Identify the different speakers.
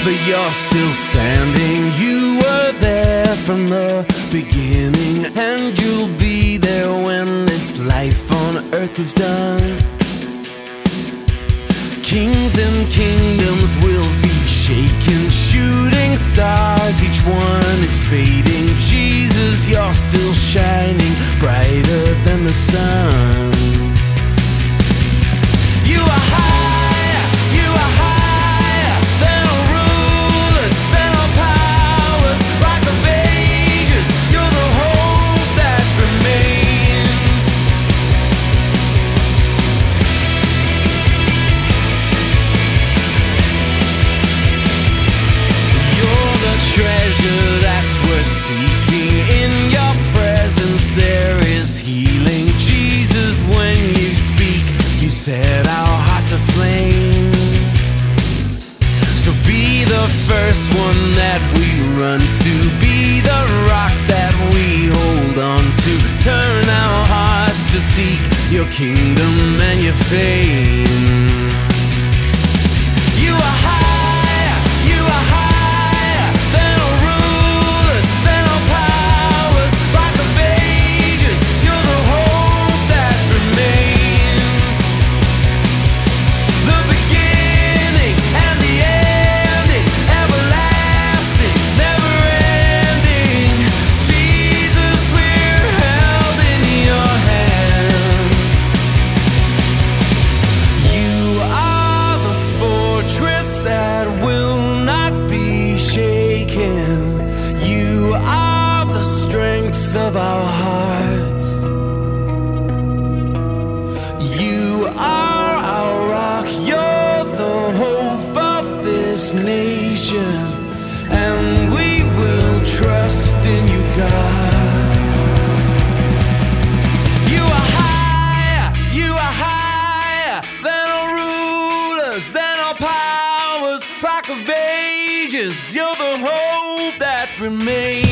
Speaker 1: but you're still standing. You were there from the beginning, and you'll be there when this life on earth is done. Kings and kingdoms will be shaken, shooting stars, each one is fading. Jesus, you're still shining brighter than the sun. You are higher, you are higher than all rulers, than all powers, Rock of Ages, you're the hope that remains. You're the treasure that's worth seeking. In your presence there is healing. Jesus, when you speak, you set our hearts aflame. So be the first one that we run to, be the rock that we hold on to. Turn our hearts to seek your kingdom and your fame. You are higher, you are higher than all rulers, than all powers, Rock of Ages, you're the hope that remains. The beginning and the ending, everlasting, never ending. Jesus, we're held in your hands. You are the fortress that will not be shaken. You are the strength of our hearts. You are our rock, you're the hope of this nation, and we will trust in you, God. You are higher than all rulers, than all powers, Rock of Ages, you're the hope that remains.